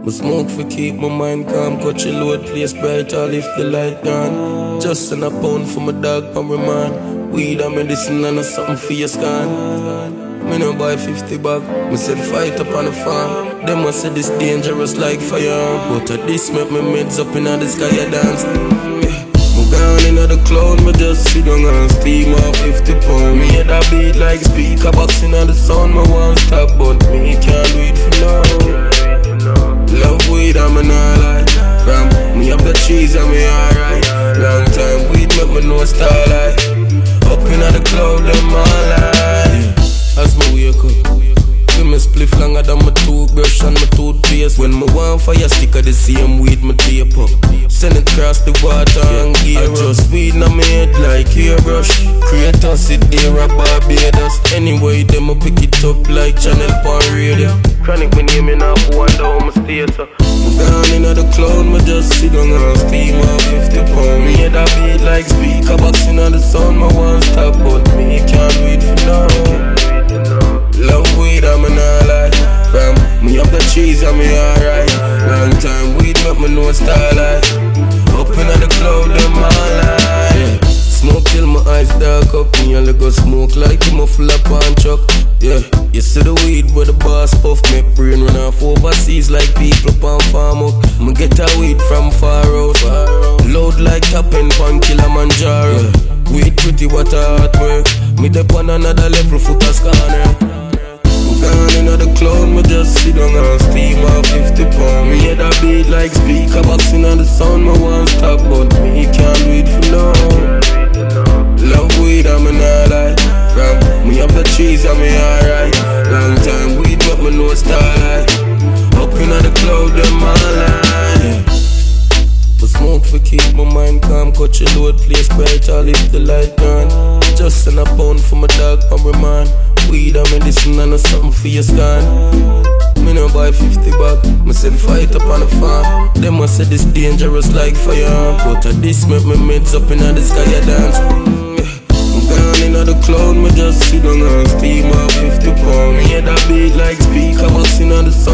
Me smoke for keep my mind calm, cut your load, place bright, all if the light gone. Just in a pound for my dog, for my man. Weed and medicine and something for your scan. Me no buy 50 bag, me said fight up on the farm. Them must say this dangerous like fire, but at this make me meds up in the sky a dance. Me gone in the cloud, me just sit down and steam off 50 pound. Me head a beat like speaker boxing on the sound, me won't stop, but me can't do it for now. Love weed, I'm an ally. Ram, me up the cheese and me alright. Long time weed make me know starlight. Up in the cloud, them all light. As me wake up, feel me spliff longer than my toothbrush and my toothpaste. When me want fire stick of the same weed me tape up. Send it across the water and gear up. Just weed na me head like hairbrush. Creators sit there a Barbados. Anyway, them a pick it up like Channel Pan Radio. Chronic me name in up, wonder how me stay so. Me gone in the cloud, me just sit down and steam off 50 pound. Me head a beat like speaker boxing on the sound, me won't stop, but me can't do it for now. Love weed, I'm an ally. Fam, me up the cheese and me alright. Long time weed make me know starlight. Up in the cloud, them all light. Smoke till my eyes dark up. Me only go smoke like him a full of pan truck. Yeah, you see the weed where the boss puff. Make brain run off overseas like people pan farm up. Me get a weed from far out. Load like top end pan Kilimanjaro. Yeah. Weed pretty what a artwork. Me dep on another level foot a scanner. Gone in the cloud, me just sit down and steam off 50 pound. Me head a beat like speaker boxing on the sound, me won't stop, but me can't do it for now. Love weed, I'm an ally. Ram, me up the cheese and me alright. Long time weed make me know starlight. Up in the cloud, them all light. But smoke for keep my mind calm, cut your load, place bright, all if the light gone. Just in a pound for my dog, for my man. Weed and medicine and something for your scan. Me no buy 50 bag, me send fight up on the farm. Them must say this dangerous like fire, but at this make me meds up in the sky a dance. I'm gone in the cloud, me just sit down and steam off 50 pound. Me head a beat like speaker boxing on the sun.